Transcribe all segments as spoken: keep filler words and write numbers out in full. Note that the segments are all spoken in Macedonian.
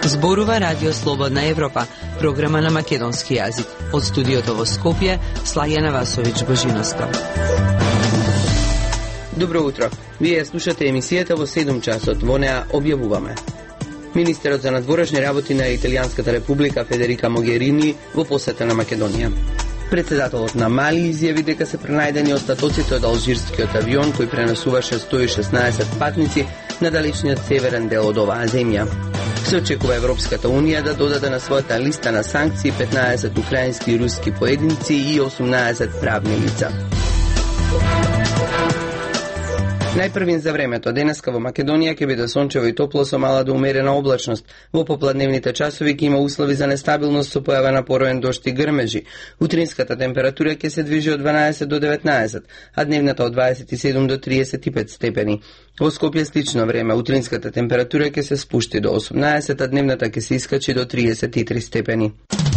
Зборува Радио Слободна Европа, програма на македонски јазик. Од студиото во Скопје, Слаѓана Васович Божиновска. Добро утро. Вие слушате емисијата во седум часот. Во неа објавуваме. Министерот за надворешни работи на Италијанската република Федерика Могерини во посета на Македонија. Председателот на Мали изјави дека се пренајдени остатоците од алжирскиот авион кој пренесуваше сто и шеснаесет патници на далечниот северен дел од оваа земја. Се очекува Европската Унија да додаде на својата листа на санкции петнаесет украински и руски поединци и осумнаесет правни лица. Најпрвин за времето, денеска во Македонија ќе биде сончево и топло со мала до умерена облачност. Во попладневните часови ќе има услови за нестабилност со појава на пороен дожд и грмежи. Утринската температура ќе се движи од дванаесет до деветнаесет, а дневната од дваесет и седум до триесет и пет степени. Во Скопје слично време, утринската температура ќе се спушти до осумнаесет, а дневната ќе се искачи до триесет и три степени.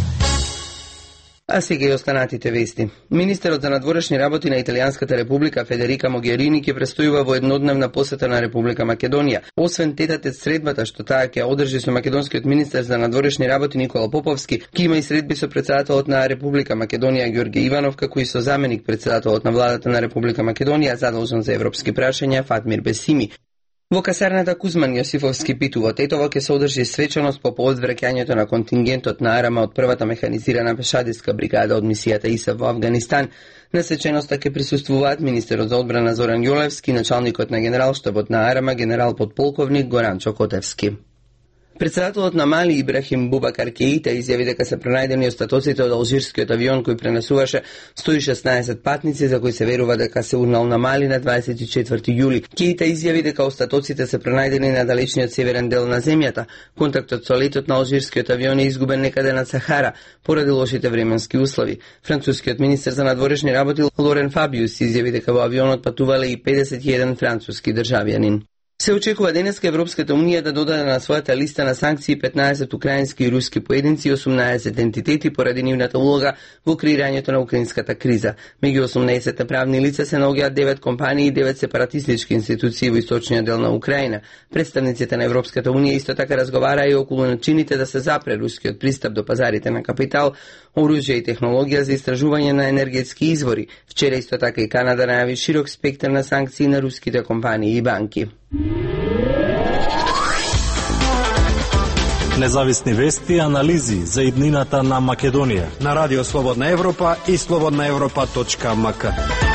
А сега и останатите вести. Министерот за надворешни работи на Италијанската република Федерика Могерини ќе престојува во еднодневна посета на Република Македонија. Освен тетатет средбата што таа ќе одржи со македонскиот министер за надворешни работи Никола Поповски, ќе има и средби со председателот на Република Македонија Ѓорѓе Иванов, како и со заменик председателот на владата на Република Македонија задолжен за европски прашања Фатмир Бесими. Во касарната Кузман Јосифовски Питу во Тетово ќе се одржи свечаност по повод враќањето на контингентот на Арама од првата механизирана пешадиска бригада од мисијата ИСАФ во Авганистан. На свечаноста ќе присуствуваат министерот за одбрана Зоран Јолевски, началникот на генералштабот на Арама генерал подполковник Горан Чокотевски. Председателот на Мали Ибрахим Бубакар Кеита изјави дека се пронајдени остатоците од алжирскиот авион кој пренесуваше сто и шеснаесет патници за кои се верува дека се урнал на Мали на дваесет и четврти јули. Кеита изјави дека остатоците се пронајдени на далечниот северен дел на земјата. Контактот со летот на алжирскиот авион е изгубен некаде над Сахара поради лошите временски услови. Францускиот министер за надворешни работи Лорен Фабиус изјави дека во авионот патувале и педесет и еден француски државјанин. Се очекува денеска Европската Унија да додаде на својата листа на санкции петнаесет украински и руски поединци и осумнаесет ентитети поради нивната улога во креирањето на украинската криза. Меѓу осумнаесет правни лица се наоѓаат девет компании и девет сепаратистички институции во источниот дел на Украина. Представниците на Европската Унија исто така разговараа и околу начините да се запре рускиот пристап до пазарите на капитал, оружје и технологија за истражување на енергетски извори. Вчера исто така и Канада најави широк спектар на санкции на руските компании и банки. Независни вести и анализи за иднината на Македонија на Радио Слободна Европа и слободна европа точка ем ка.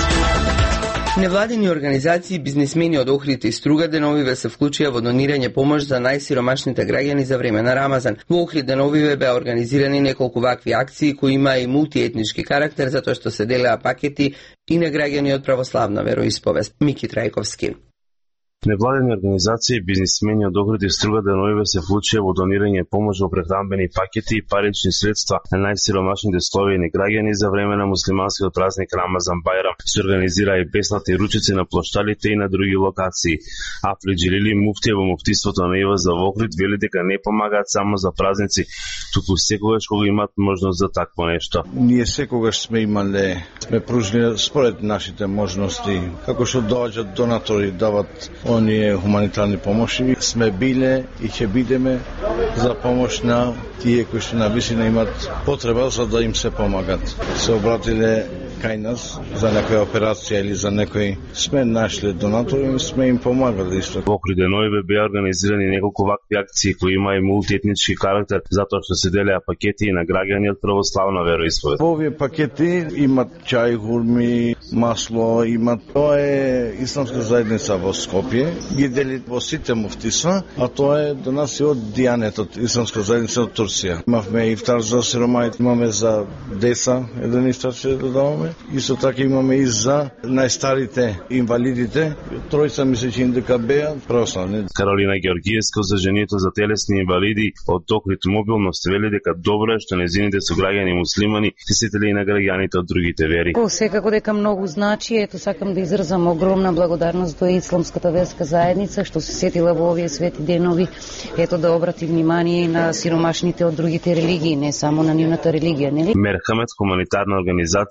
Невладини организации и бизнисмени од Охрид и Струга деновиве се вклучија во донирање помош за најсиромашните граѓани за време на Рамазан. Во Охрид деновиве беа организирани неколку вакви акции кои има и мултиетнички карактер затоа што се делеа пакети и на граѓани од православна вероисповест. Мики Трајковски. Невладени организации и бизнисмени од Охрид и Струга деновиве се вклучија во донирање помош во прехранбени пакети и парични средства на најсиромашните словени граѓани за време на муслиманскиот празник Рамазан Бајрам. Се организира и бесплатни ручици на плоштадите и на други локации. Афли Джилили, муфтија во муфтиството на ИВА за Охрид, вели дека не помагаат само за празници, туку секогаш кога имаат можност за такво нешто. Ние секогаш сме имале, сме пружили според нашите можности, како што доаѓаат донатори, дават оние хуманитарни помоши, сме биле и ќе бидеме за помош на тие кои што навистина имат потреба за да им се помагат. Се обратиле кај нас за некоја операција или за некој, сме нашле донатори и сме им помагали исто. Во Охрид деновиве беа организирани неколку вакви акции кои има и мултиетнички карактер, затоа што се делеа пакети на граѓани од православна вероисповест. Во овие пакети имат чај, хурми, масло, имат. Тоа е исламска заедница во Скопје, ги дели во сите муфтиства, а тоа е до нас и од Дијанетот, исламска заедница од Турција. Имавме ифтар за сиромаите, имаме за деца, еден ифтар ќе додаваме. Исто така имаме и за најстарите инвалидите, тројца мисли че индека беа православни. Каролина Георгиевска за жените за телесни инвалиди од Охрид мобилност вели дека добро е што незините соѓањани муслимани се сетили и на граѓаните од другите вери. Секако дека многу значи, ето сакам да изразам огромна благодарност до исламската верска заедница што се сетила во овие свети денови, ето да обрати внимание на сиромашните од другите религии, не само на нивната религија, нели? Мерхамет, хуманитарна организација од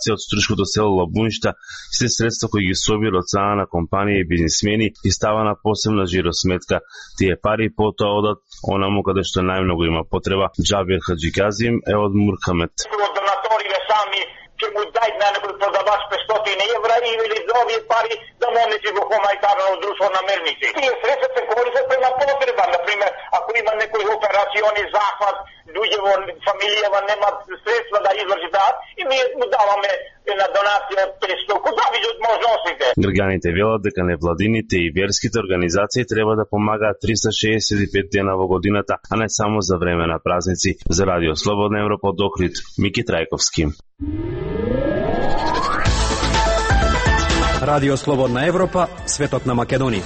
музичкото село Лабуништа, се средства кои ги собира од страна на компании и бизнисмени и става на посебна жиросметка. Тие пари потоа одат онаму каде што најмногу има потреба. Джабир Хаджиказим е од Муркамет. Ќе му дајт на некој продавач петстотини евра или за овие пари да монеси во хуманитарно друштво на мерници. Тие средства се користат према потреба. Например, ако има некој операциони захват, луѓе во фамилијава немат средства да изврши таа, и ние му даваме една донација од петстотини, кој зависи од можностите. Граѓаните велат дека невладините и верските организации треба да помагаат триста шеесет и пет дена во годината, а не само за време на празници. За Радио Слободна Европа од Охрид, Мики Трајковски. Радио Слободна Европа, светот на Македонија.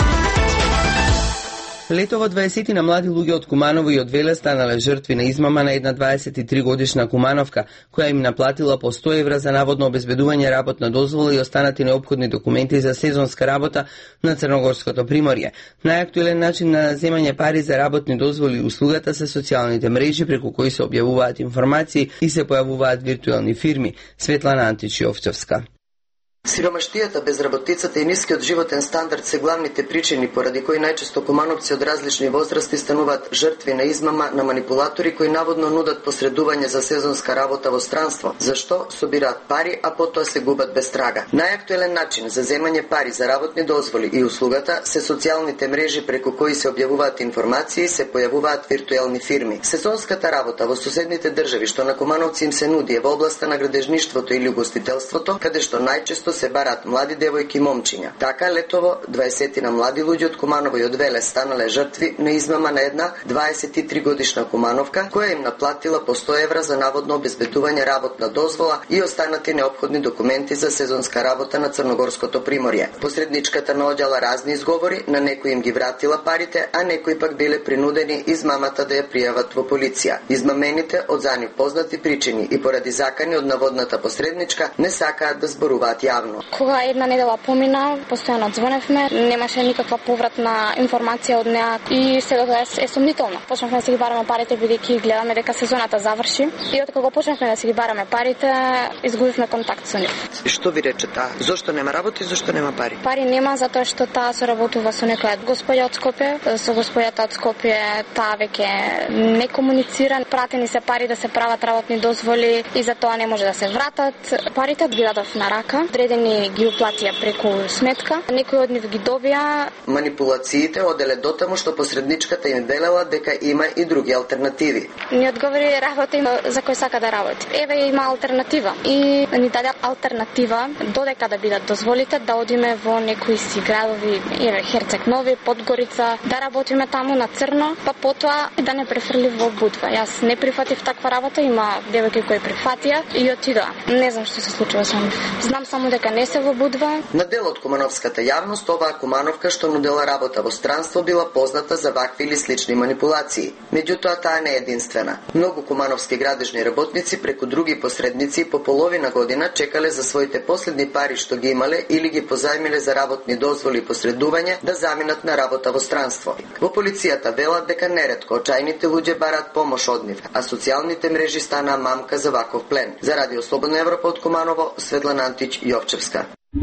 Летово дваесет на млади луѓе од Куманово и од Веле станале жртви на измама на една дваесет и три годишна кумановка, која им наплатила по сто евра за наводно обезбедување работна дозвола и останати неопходни документи за сезонска работа на Црногорското приморје. Најактуелен начин на земање пари за работни дозволи и услугата се социјалните мрежи преку кои се објавуваат информации и се појавуваат виртуелни фирми. Светлана Антич Јовчевска. Сиромаштијата, безработицата и нискиот животен стандард се главните причини поради кои најчесто кумановци од различни возрасти стануваат жртви на измама на манипулатори кои наводно нудат посредување за сезонска работа во странство, зашто собираат пари, а потоа се губат без трага. Најактуелен начин за земање пари за работни дозволи и услугата се социјалните мрежи преку кои се објавуваат информации и се појавуваат виртуелни фирми. Сезонската работа во соседните држави што на кумановци им се нуди е во областа на градежништвото или угостителството, каде што најчесто се барат млади девојки и момчиња. Така летово дваесет на млади луѓе од Куманово и од Веле станале жртви на измама на една дваесет и три годишна кумановка која им наплатила по сто евра за наводно обезбедување работна дозвола и останати неопходни документи за сезонска работа на Црногорското приморје. Посредничката наоѓала разни изговори, на некои им ги вратила парите, а некои пак биле принудени измамата да ја пријават во полиција. Измамените од за нив познати причини и поради закани од наводната посредничка не сакаат да зборуваат јавно. Кога една недела помина, постојано звоневме, немаше никаква повратна информација од неа и сега е, е сомнително. Почнавме да си ги бараме парите бидејќи гледаме дека сезоната заврши и од кога почнавме да си ги бараме парите, изгубивме контакт со нив. И што ви рече таа? Зошто нема работа и зошто нема пари? Пари нема затоа што таа соработува со некоја господја од Скопје, со господјата од Скопје таа веќе не комуницира, пратени се пари да се прават работни дозволи и затоа не може да се вратат. Парите ги дадов на рака. Одредени ги уплатија преку сметка, некои од нив ги добија. Манипулациите оделе дотаму што посредничката им велела дека има и други алтернативи. Ни одговори работа за кој сака да работи. Еве има алтернатива и ни даде алтернатива додека да бидат дозволите да одиме во некои си градови, еве Херцег Нови, Подгорица, да работиме таму на црно, па потоа да не префрли во Будва. Јас не прифатив таква работа, има девојки кои прифатија и отидоа. Не знам што се случува со нив. Знам само дека не се во Будва. На дел од кумановската јавност, оваа кумановка што нудела работа во странство била позната за вакви или слични манипулации. Меѓутоа таа не е единствена. Многу кумановски градежни работници преку други посредници по половина година чекале за своите последни пари што ги имале или ги позајмиле за работни дозволи и посредување да заминат на работа во странство. Во полицијата велат дека неретко очајните луѓе бараат помош од нив, а социјалните мрежи станаа мамка за ваков плен. За Радио Слободна Европа од Куманово, Светлана Антич Јовчевска.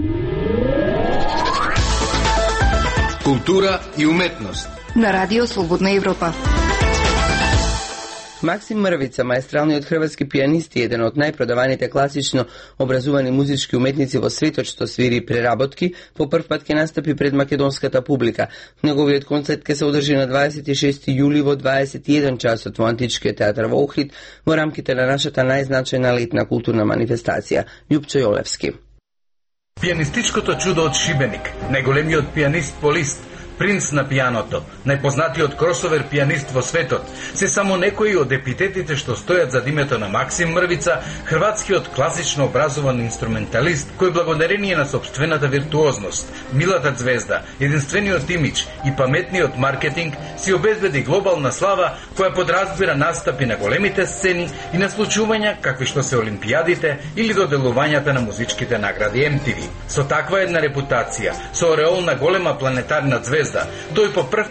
Култура и уметност на Радио Слободна Европа. Максим Мрвица, маестралниот хрватски пијанист и еден од најпродаваните класично образувани музички уметници во светот што свири преработки, по прв пат ќе настапи пред македонската публика. Неговиот концерт ќе се одржи на дваесет и шести јули во дваесет и еден часот во Античкиот театар во Охрид во рамките на нашата најзначајна летна културна манифестација. Љупчо Јолевски. Пијанистичкото чудо од Шибеник, најголемиот пијанист полист, принц на пијаното, најпознатиот кросовер пијанист во светот, се само некои од епитетите што стојат за името на Максим Мрвица, хрватскиот класично образован инструменталист, кој благодарение на собствената виртуозност, милата звезда, единствениот имидж и паметниот маркетинг си обезбеди глобална слава која подразбира настапи на големите сцени и на случувања какви што се олимпијадите или доделувањата на музичките награди Ем Ти Ви. Со таква една репутација, со ореол на голема планетарна звезда, тој по прв пат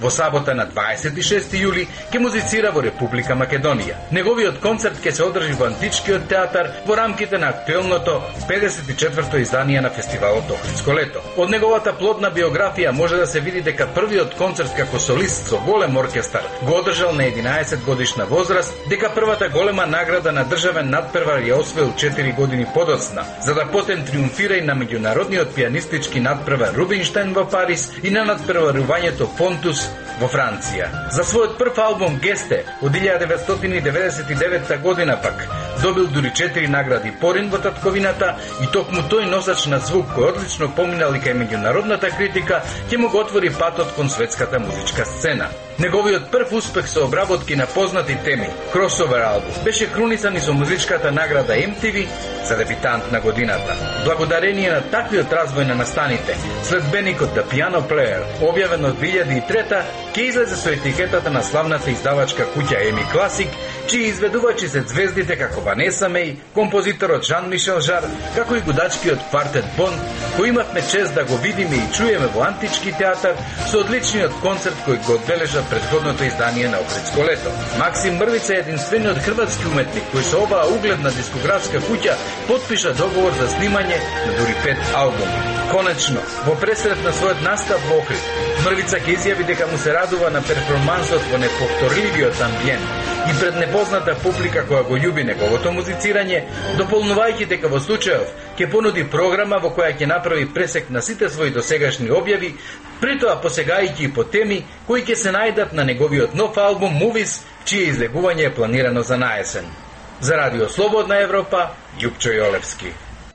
Во сабота на дваесет и шести јули ќе музицира во Република Македонија. Неговиот концерт ќе се одржи во Античкиот театар во рамките на актуелното педесет и четврто издание на фестивалот Охридско лето. Од неговата плодна биографија може да се види дека првиот концерт како солист со голем оркестар го одржал на единаесет годишна возраст, дека првата голема награда на државен надпревар ја освоил четири години подоцна, за да потем триумфира и на меѓународниот пианистички надпревар Рубинштайн во Париз и на надпреварувањето Понтус во Франција. За својот прв албум Гесте од илјада деветстотини деветдесет и девета година пак добил дури четири награди Порин во татковината и токму тој носач на звук кој одлично поминал и кај меѓународната критика ќе му го отвори патот кон светската музичка сцена. Неговиот прв успех со обработки на познати теми, кросовер албум, беше крунисан и со музичката награда Ем Ти Ви за дебитант на годината. Благодарение на таквиот развој на настаните, следбеникот The Piano Player, објавен од две илјади и трета, ќе излезе со етикетата на славната издавачка куќа Еми Класик, чии изведувачи се звездите како Ванеса Меј, композиторот Жан Мишел Жар, како и гудачкиот квартет Бонд, кој имавме чест да го видиме и чуеме во Антички театар со одличниот концерт кој го одбележа претходното издание на Охридско лето. Максим Мрвица е единствениот хрватски уметник кој со оваа угледна дискографска куќа потпиша договор за снимање на дури пет албуми. Конечно, во пресрет на својот настап во Охрид, Мрвица ќе изјави дека му се радува на перформансот во неповторливиот амбиент и пред непозната публика која го љуби неговото музицирање, дополнувајќи дека во случајов ќе понуди програма во која ќе направи пресек на сите своји досегашни објави, притоа посегајќи по теми кои ќе се најдат на неговиот нов албум Movies, чие излегување е планирано за наесен. За Радио Слободна Европа, Јупчо Јолевски.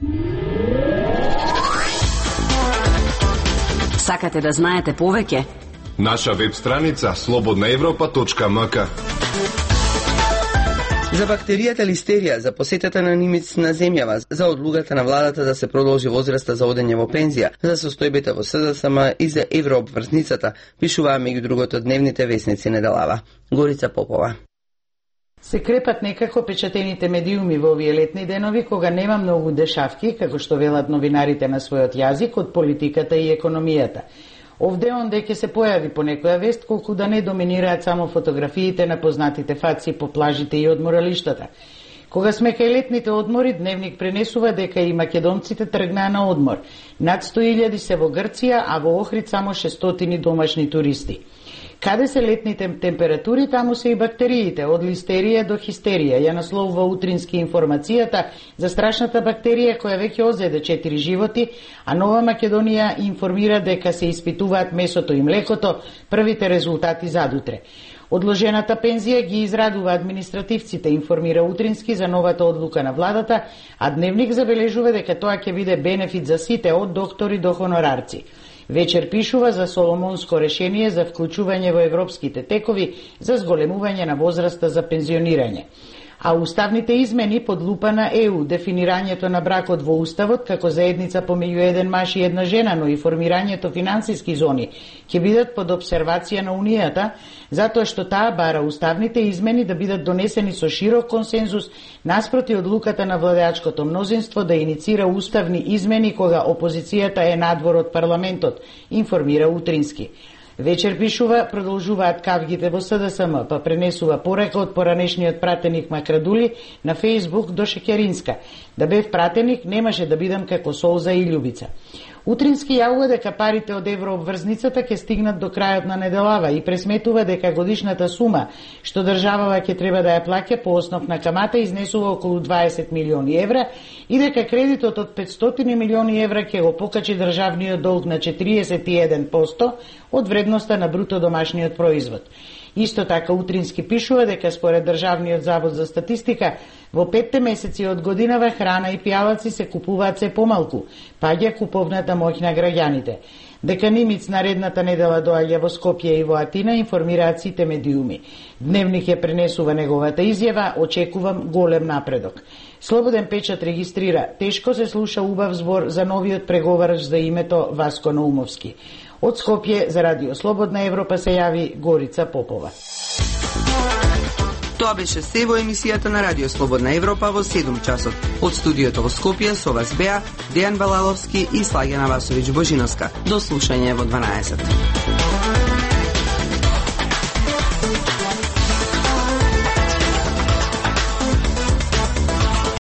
Сакате да знаете повеќе? Наша веб страница слободна европа точка ем ка. За бактеријата листерија, за посетата на Нимиц на земјава, за одлугата на владата да се продолжи возраста за одење во пензија, за состојбите во С Д С М и за еврообврзницата, пишуваа меѓу другото дневните весници Неделава. Горица Попова. Се крепат некако печатените медиуми во овие летни денови, кога нема многу дешавки, како што велат новинарите на својот јазик, од политиката и економијата. Овде онде ќе се појави по некоја вест, колку да не доминираат само фотографиите на познатите фаци по плажите и одморалиштата. Кога сме кај летните одмори, Дневник пренесува дека и македонците тргнаа на одмор. Над сто илјади се во Грција, а во Охрид само шестстотини домашни туристи. Каде се летните температури, таму се и бактериите, од листерија до хистерија, ја насловува Утрински информацијата за страшната бактерија која веќе озеде четири животи, а Нова Македонија информира дека се испитуваат месото и млекото, првите резултати задутре. Одложената пензија ги израдува административците, информира Утрински за новата одлука на владата, а Дневник забележува дека тоа ќе биде бенефит за сите, од доктори до хонорарци. Вечер пишува за соломонско решение за вклучување во европските текови за зголемување на возраста за пензионирање. А уставните измени под лупа на Е У, дефинирањето на бракот во уставот како заедница помеѓу еден маж и една жена, но и формирањето финансиски зони ќе бидат под обсервација на Унијата, затоа што таа бара уставните измени да бидат донесени со широк консензус наспроти одлуката на владеачкото мнозинство да иницира уставни измени кога опозицијата е надвор од парламентот, информира Утрински. Вечер пишува, продолжуваат кавгите во С Д С М, па пренесува порека од поранешниот пратеник Макрадули на Фејсбук до Шекеринска. Да бев пратеник, немаше да бидам како Солза и Љубица. Утрински јавува дека парите од еврообврзницата ќе стигнат до крајот на Неделава и пресметува дека годишната сума што државава ќе треба да ја плаќа по основ на камата изнесува околу дваесет милиони евра и дека кредитот од петстотини милиони евра ќе го покачи државниот долг на четириесет и еден проценти од вредноста на бруто домашниот производ. Исто така Утрински пишува дека според Државниот завод за статистика во петте месеци од годинава храна и пијалаци се купуваат се помалку, паѓа куповната моќ на граѓаните. Дека Нимиц наредната недела доаѓа во Скопје и во Атина, информираат сите медиуми. Дневник ја пренесува неговата изјава, очекувам голем напредок. Слободен печат регистрира, тешко се слуша убав збор за новиот преговарач за името Васко Наумовски. Од Скопје за Радио Слободна Европа се јави Горица Попова. Тоа беше се во емисијата на Радио Слободна Европа во седум часот. Од студиото во Скопје со вас беа Дејан Балаловски и Слагена Васовиќ Божиновска. До слушање во дванаесет.